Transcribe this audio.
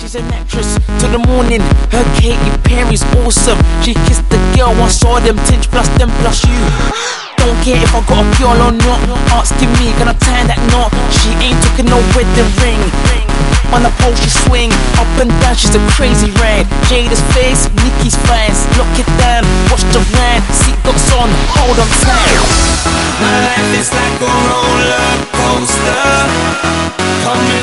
she's an actress till the morning. Her Katy Perry's awesome. She kissed the girl, I saw them tinge plus them plus you. Don't care if I got a girl or not. Asking me, can I tie that knot? She ain't talking no wedding ring. On the pole she swing, up and down, she's a crazy ride. Jada's face, Nicki's face. Lock it down, watch the ride. Seatbelts on, hold on tight. My life is like a roller coaster. Come